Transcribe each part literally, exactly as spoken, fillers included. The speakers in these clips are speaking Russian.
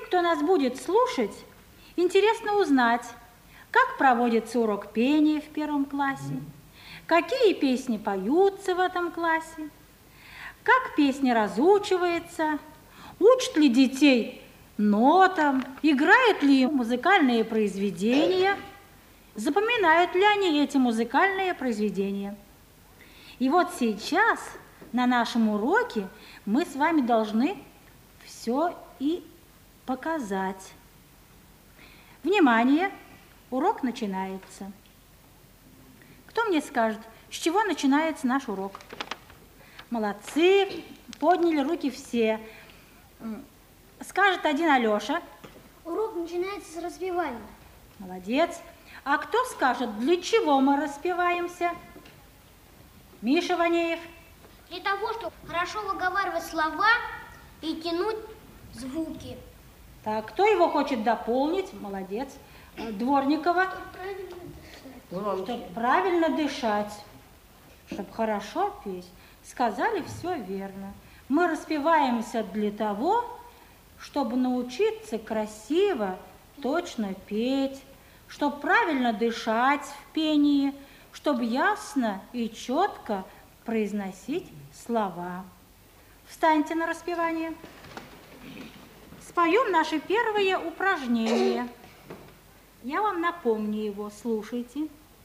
кто нас будет слушать, интересно узнать, как проводится урок пения в первом классе, какие песни поются в этом классе, как песня разучивается, учат ли детей нотам, играют ли музыкальные произведения, запоминают ли они эти музыкальные произведения. И вот сейчас на нашем уроке мы с вами должны все и показать. Внимание! Урок начинается. Кто мне скажет, с чего начинается наш урок? Молодцы, подняли руки все. Скажет один Алёша. Урок начинается с распевания. Молодец. А кто скажет, для чего мы распеваемся? Миша Ванеев. Для того, чтобы хорошо выговаривать слова и тянуть звуки. Так, кто его хочет дополнить? Молодец. Дворникова. Чтобы правильно дышать, чтобы хорошо петь. Сказали все верно. Мы распеваемся для того, чтобы научиться красиво, точно петь, чтобы правильно дышать в пении, чтобы ясно и четко произносить слова. Встаньте на распевание. Споем наше первое упражнение. Я вам напомню его, слушайте.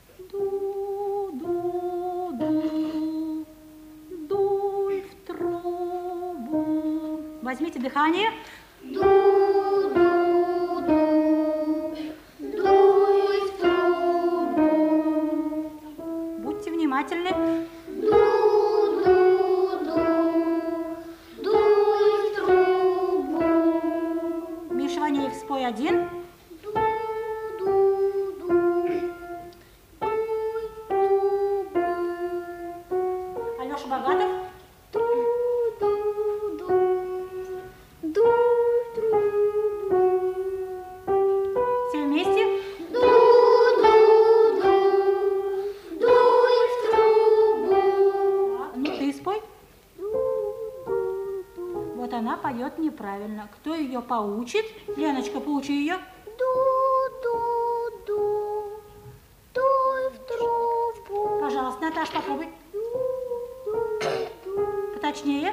Ду-ду-ду, дуй в трубу. Возьмите дыхание. Ду-ду-ду, дуй в трубу. Будьте внимательны. Ду-ду-ду, дуй в трубу. Миша Ванеев, спой один. Неправильно. Кто ее поучит? Леночка, поучи ее. Ду-ду-ду, дуй в трубу. Пожалуйста, Наташа, попробуй. Поточнее.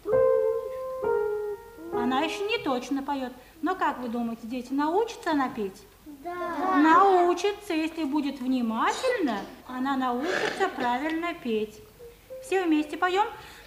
Она еще не точно поет. Но как вы думаете, дети, научится она петь? Да. Научится, если будет внимательно, она научится правильно петь. Все вместе поем.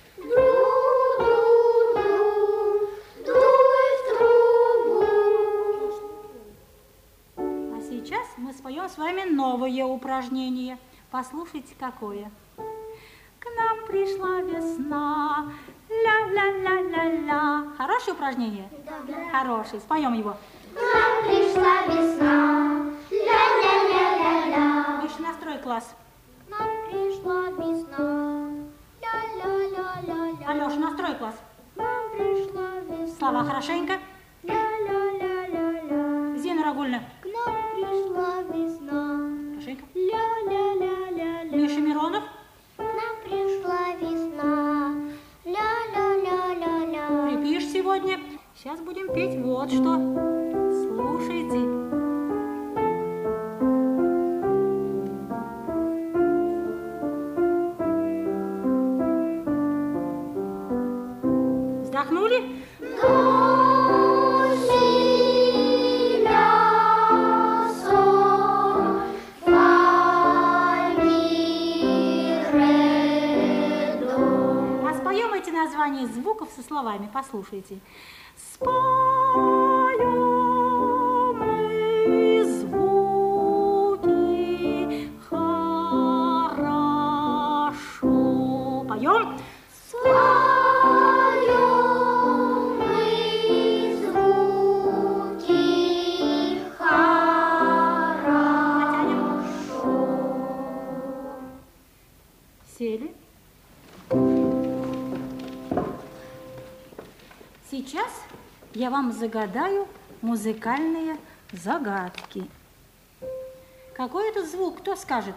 Сейчас мы споем с вами новое упражнение. Послушайте, какое. К нам пришла весна, ля-ля-ля-ля-ля. Хорошее упражнение? Да. Хорошее. Споем его. К нам пришла весна, ля-ля-ля-ля-ля. Миша, настрой класс. К нам пришла весна, ля-ля-ля-ля-ля. Алёша, настрой класс. К нам пришла весна. Слова хорошенько. Ля-ля-ля-ля-ля. Зина Рагульна. К нам пришла весна. Хорошенько. Ля-ля-ля-ля-ля. Миша Миронов. К нам пришла весна. Ля-ля-ля-ля-ля. Припишь сегодня. Сейчас будем петь вот что. Слушайте. Вздохнули? Название звуков со словами. Послушайте. Споем мы звуки хорошо. Поем. Споем мы звуки хорошо. Сели. Сейчас я вам загадаю музыкальные загадки. Какой это звук? Кто скажет?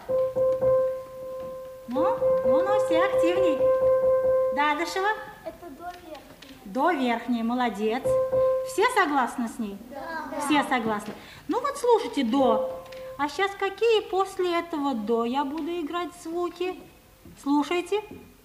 Ну, ну, ну, все активней. Дадышева? Это до верхней. До верхней, молодец. Все согласны с ней? Да. Все согласны. Ну вот слушайте до. А сейчас какие после этого до я буду играть звуки? Слушайте.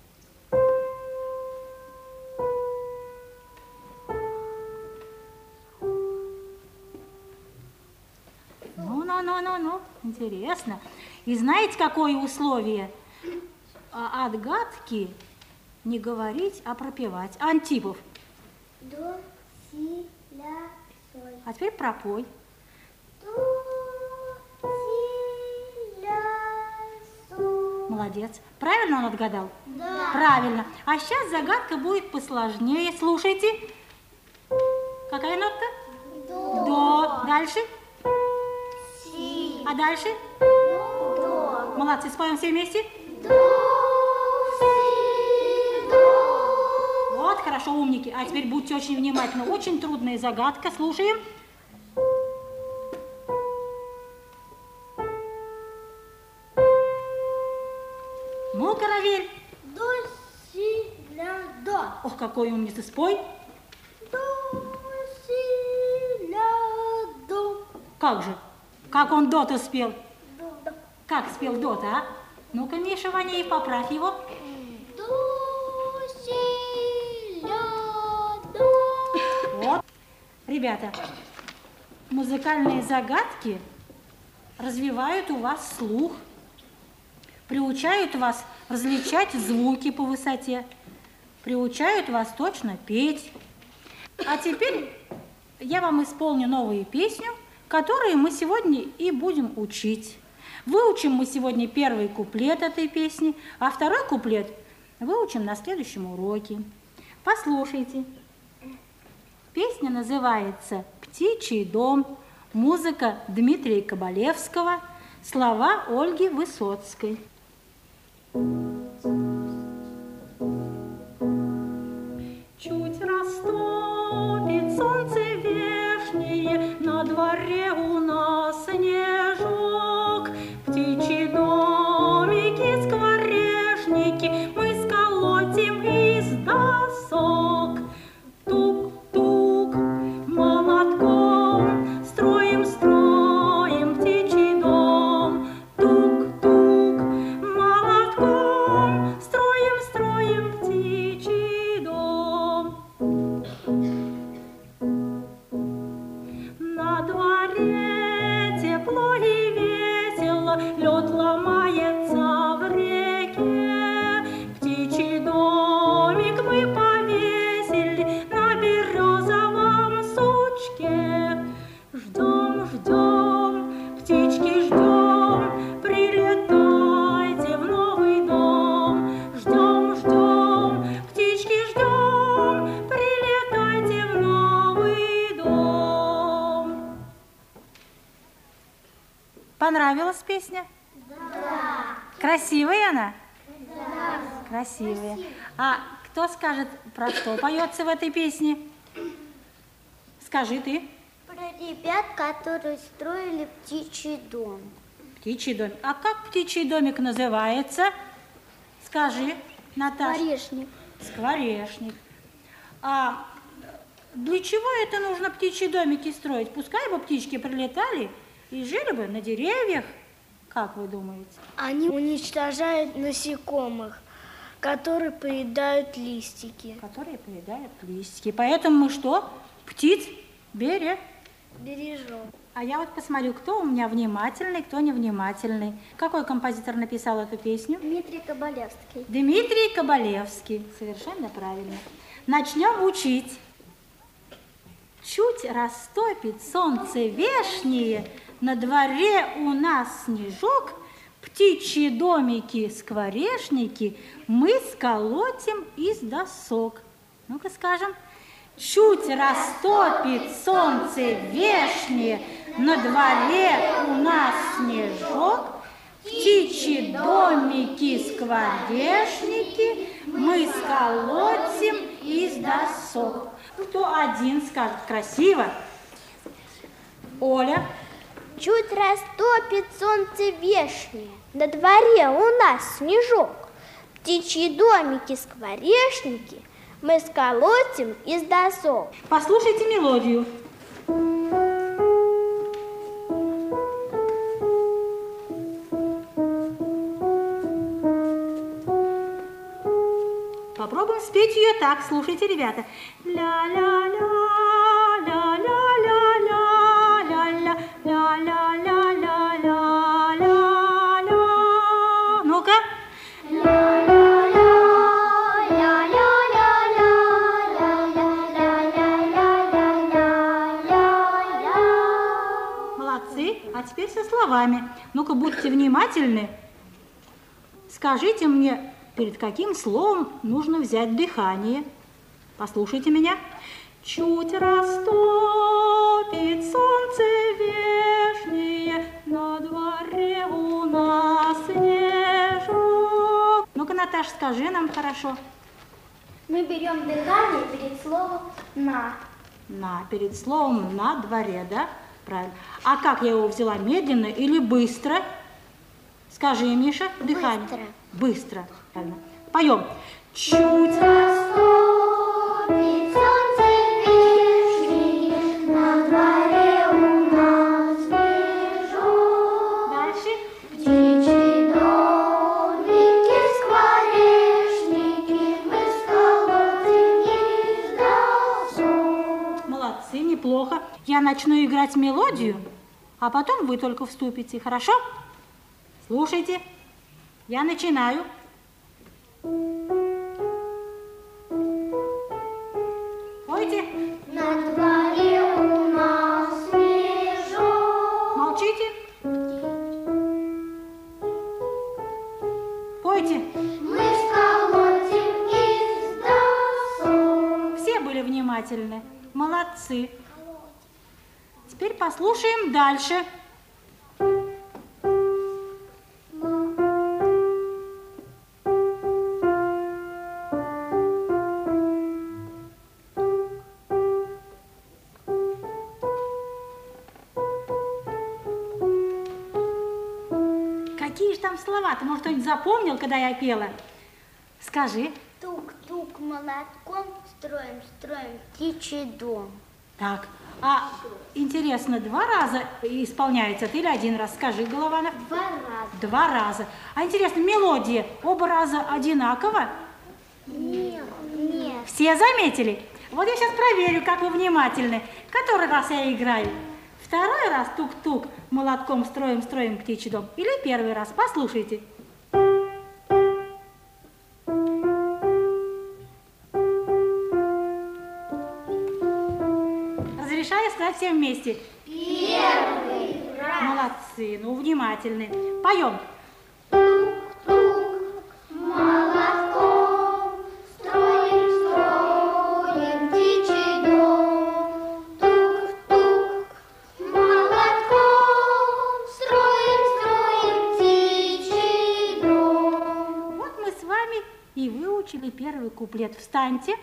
Ну-ну-ну-ну-ну, интересно. И знаете, какое условие? А отгадки не говорить, а пропевать. Антипов. До, си, ля, соль. А теперь пропой. До, си, ля, соль. Молодец. Правильно он отгадал? Да. Правильно. А сейчас загадка будет посложнее. Слушайте. Какая нотка? До. До. Дальше? Си. А дальше? До. Молодцы. Споем все вместе. До, си, до. Вот, хорошо, умники. А теперь будьте очень внимательны. Очень трудная загадка. Слушаем. Ну-ка, Равиль. До, си, ля, до. Ох, какой умница. Спой. До, си, ля, до. Как же? Как он до-то спел? До. Как спел до-то, а? Ну-ка, Миша Ванеев, поправь его. До, си, ля, до. Вот. Ребята, музыкальные загадки развивают у вас слух, приучают вас различать звуки по высоте, приучают вас точно петь. А теперь я вам исполню новую песню, которую мы сегодня и будем учить. Выучим мы сегодня первый куплет этой песни, а второй куплет выучим на следующем уроке. Послушайте. Песня называется «Птичий дом», музыка Дмитрия Кабалевского, слова Ольги Высоцкой. Чуть растопит солнце вешнее, на дворе у нас снежок. Птичьи домики, скворечники мы сколотим из досок. Тук-тук, молотком строим, строим птичий дом. Тук-тук, молотком строим, строим птичий дом. На дворе тепло и весело, лед ломается в реке. Птичий домик мы повесили на березовом сучке. Ждем, ждем, птички, ждем, прилетайте в новый дом. Ждем, ждем, птички, ждем, прилетайте в новый дом. Понравилась песня? Да. Красивая она? Да. Красивая. А кто скажет, про что поется в этой песне? Скажи ты. Про ребят, которые строили птичий дом. Птичий домик. А как птичий домик называется? Скажи, Наташа. Скворечник. Скворечник. А для чего это нужно птичьи домики строить? Пускай бы птички прилетали и жили бы на деревьях. Как вы думаете? Они уничтожают насекомых, которые поедают листики. Которые поедают листики. Поэтому мы что? Птиц берем. Бережем. А я вот посмотрю, кто у меня внимательный, кто невнимательный. Какой композитор написал эту песню? Дмитрий Кабалевский. Дмитрий Кабалевский. Совершенно правильно. Начнем учить. Чуть растопит солнце вешнее, на дворе у нас снежок, птичьи домики, скворечники мы сколотим из досок. Ну-ка скажем. Чуть растопит солнце вешнее, на дворе у нас снежок, птичьи домики, скворечники мы сколотим из досок. Кто один скажет красиво? Оля. Чуть растопит солнце вешнее, на дворе у нас снежок, птичьи домики, скворечники мы сколотим из досок. Послушайте мелодию. Попробуем спеть ее так. Слушайте, ребята. Ля-ля-ля, ля-ля-ля-ля, ля-ля-ля-ля-ля-ля-ля. Ну-ка. Молодцы. А теперь со словами. Ну-ка, будьте внимательны. Скажите мне, перед каким словом нужно взять дыхание? Послушайте меня. Чуть растопит солнце вешнее, на дворе у нас снежок. Ну-ка, Наташа, скажи нам хорошо. Мы берем дыхание перед словом «на». На, перед словом «на дворе», да? Правильно. А как я его взяла, медленно или быстро? Скажи, Миша, дыхание. Быстро. Быстро, правильно. Поем. Чуть растопит солнце вешнее, на дворе у нас снежок. Дальше. Птичьи домики, скворечники, мы сколотим из досок. Молодцы, неплохо. Я начну играть мелодию, а потом вы только вступите, хорошо? Слушайте. Я начинаю. Пойте. На дворе у нас снежок. Молчите. Пойте. Мы сколотим из досок. Все были внимательны. Молодцы. Теперь послушаем дальше. Какие же там слова? Ты, может, кто-нибудь запомнил, когда я пела? Скажи. Тук-тук молотком строим, строим птичий дом. Так, а интересно, два раза исполняется это или один раз? Скажи, Голованов. Два раза. Два раза. А интересно, мелодия оба раза одинаково? Нет, нет. Все заметили? Вот я сейчас проверю, как вы внимательны. Который раз я играю? Второй раз тук-тук молотком строим-строим птичий дом? Или первый раз? Послушайте. Разрешаю сказать всем вместе. Первый раз. Молодцы, ну внимательны. Поем. Тук-тук молотком строим, строим птичий дом. Тук-тук молотком строим, строим птичий дом. Вот мы с вами и выучили первый куплет. Встаньте.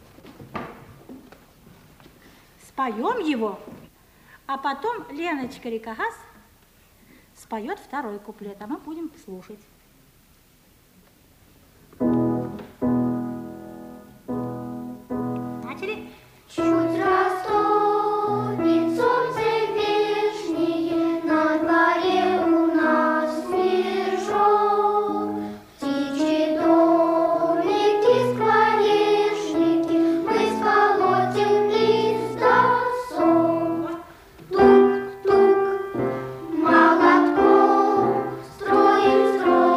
Споем его, а потом Леночка Рикагаз споет второй куплет, а мы будем слушать. Начали? Чуть растопит солнце вешнее, на дворе у нас снежок. Птичьи домики, скворечники, мы сколотим из досок. Тук-тук молотком строим, строим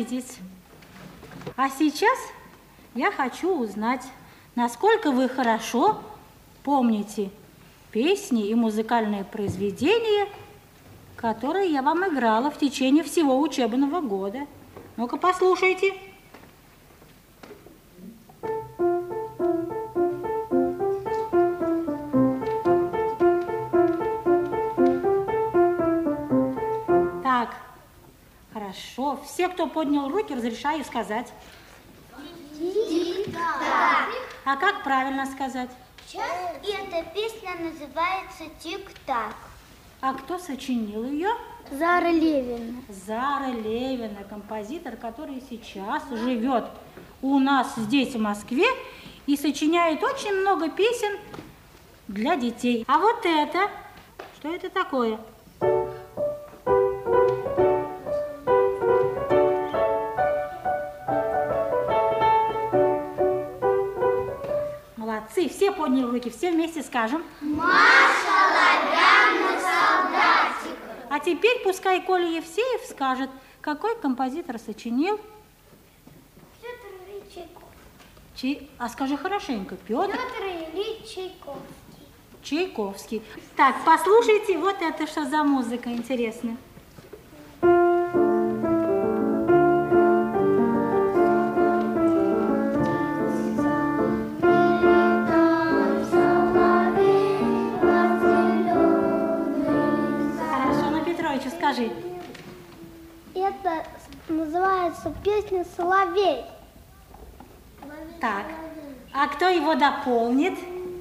садитесь. А сейчас я хочу узнать, насколько вы хорошо помните песни и музыкальные произведения, которые я вам играла в течение всего учебного года. Ну-ка, послушайте. Так, хорошо. Все, кто поднял руки, разрешаю сказать. Тик-так. А как правильно сказать? Эта песня называется «Тик-так». А кто сочинил ее? Зара Левина. Зара Левина, композитор, который сейчас живет у нас здесь, в Москве, и сочиняет очень много песен для детей. А вот это, что это такое? Молодцы, все подняли руки, все вместе скажем. Маша оловянных солдатиков. А теперь пускай Коля Евсеев скажет, какой композитор сочинил. Петр Ильич Чайковский. Чай... А скажи хорошенько, Петр. Петр Ильич Чайковский. Чайковский. Так, послушайте, вот это что за музыка интересная. Скажи. Это называется песня «Соловей». Так, а кто его дополнит?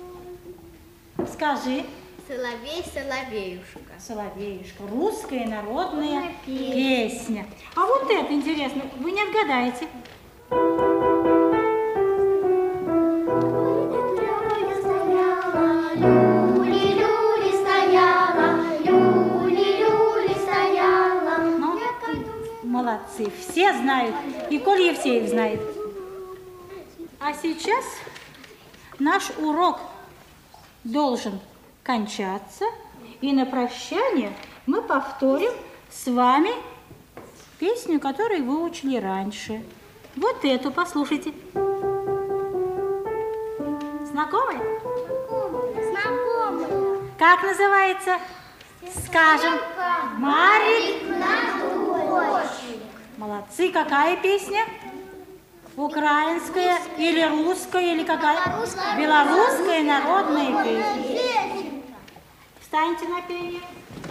Скажи. Соловей, соловеюшка. Соловеюшка. Русская народная песня. А вот это интересно, вы не отгадаете. Молодцы, все знают, и Коля Евсеев знает. А сейчас наш урок должен кончаться, и на прощание мы повторим с вами песню, которую выучили раньше. Вот эту послушайте. Знакомая? Знакомая. Как называется? Скажем. Марик. Молодцы. Какая песня? Украинская или русская, или какая? Белорусская народная песня. Встаньте на пение.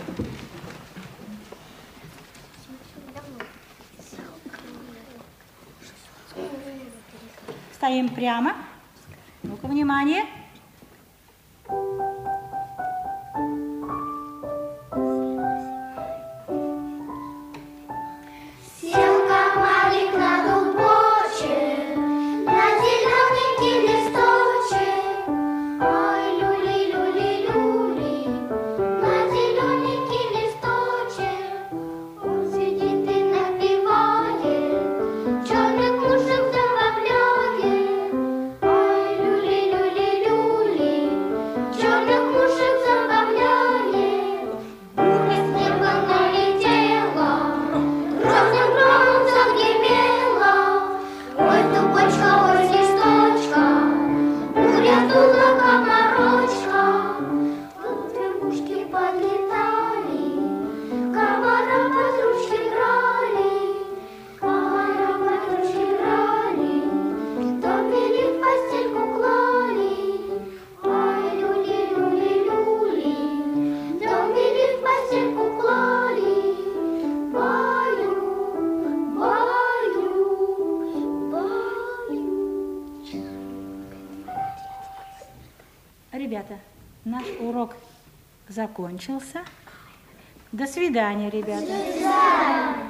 Стоим прямо. Ну-ка, внимание. Ребята, наш урок закончился. До свидания, ребята. До свидания.